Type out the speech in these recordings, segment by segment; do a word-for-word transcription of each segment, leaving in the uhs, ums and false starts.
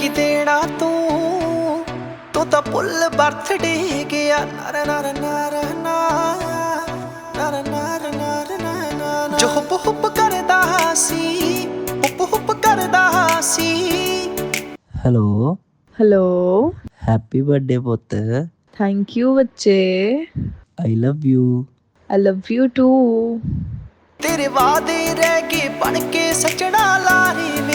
की देना तू तू तो पुल बर्थडे गया नारा नारा नारा नारा नारा नारा जो हुप हुप करदा सी हुप हुप करदा सी। हेलो हेलो हैप्पी बर्थडे पुੱਤ। थैंक यू बच्चे। I love you. I love you too. तेरे वादे रह गए बन के सचड़ा लारी वे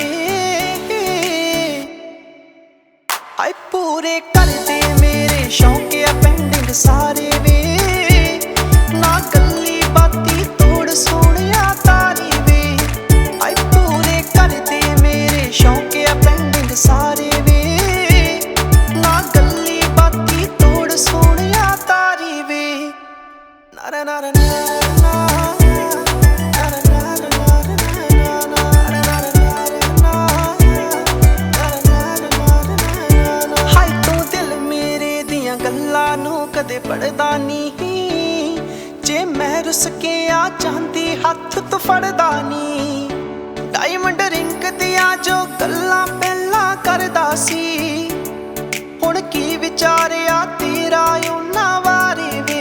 आए पूरे कर दे मेरे शौक या पेंडिंग सारे वे ना गल्ली बाती तोड़ सोनिया तारी वे आए पूरे कर दे मेरे शौक या पेंडिंग सारे वे ना गल्ली बाती तोड़ सोनिया तारी वे नारा नारा नारा ਗੱਲਾਂ ਨੂੰ ਕਦੇ ਪੜਦਾ ਨਹੀਂ ਜੇ ਮੈਂ ਰੁੱਸ ਕੇ ਆ ਚਾਂਦੀ ਹੱਥ ਤੋਂ ਫੜਦਾ ਨਹੀਂ ਡਾਇਮੰਡ ਰਿੰਗ ਦੀਆਂ ਜੋ ਗੱਲਾਂ ਪਹਿਲਾਂ ਕਰਦਾ ਸੀ ਹੁਣ ਕੀ ਵਿਚਾਰਿਆ ਤੇਰਾ ਉਹਨਾਂ ਬਾਰੇ ਵੇ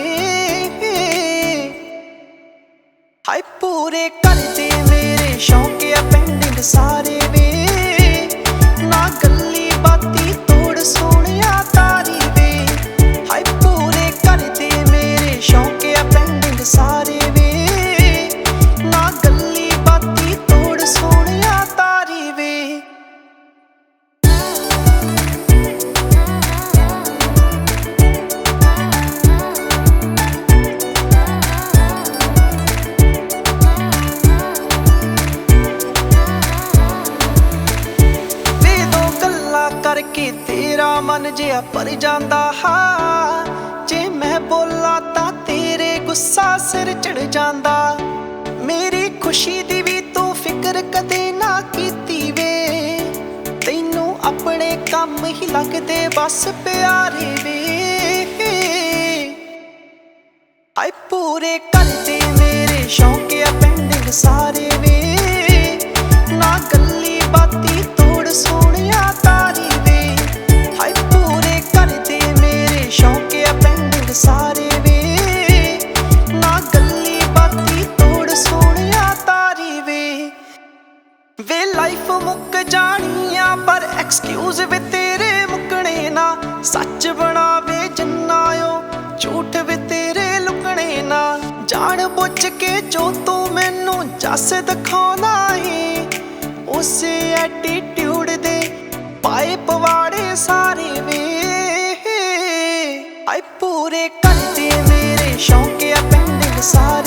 ਹਾਏ ਪੂਰੇ ਕਰਦੇ ਮੇਰੇ ਸ਼ੌਕ ਆ ਪੈਂਡਿੰਗ ਸਾਰੇ ਵੇ ਨਾ ਗੱਲੀ ਬਾਤੀ ਤੋੜ ਸੋਹਣਿਆ ਤਾਰੀ शौक या पेंडिंग सारे वे ना गल्ली बाती तोड़ सोनिया तारी वे वे दो गल्लां करके तेरा मन जिहा भर जांदा हा जे मैं बोला तां तेरे गुस्सा सिर चढ़ जांदा मेरी खुशी दी भी तू फिक्र कदे ना कीती वे तैनू अपने काम ही लगदे बस प्यारे वे आए पूरे करदे मेरे शौक या पेंडिंग सारे वे ना गल्ली बाती तोड़ सोनिया तारी वे आए पूरे करदे मेरे शौक या पेंडिंग सारे वे ना गल्ली बाती तोड़ सोनिया तारी वे वे लाइफ मुक जानिया पर एक्सक्यूज वे तेरे मुकने ना सच बनावे जन्नायो झूठ वे तेरे लुकने ना जान बुझ के जो तू मैनू जस दिखाउंदा है उसे एटीट्यूड दे पाए पवाड़े सारे वे आए पूरे करदे मेरे शौक या पेंडिंग सारे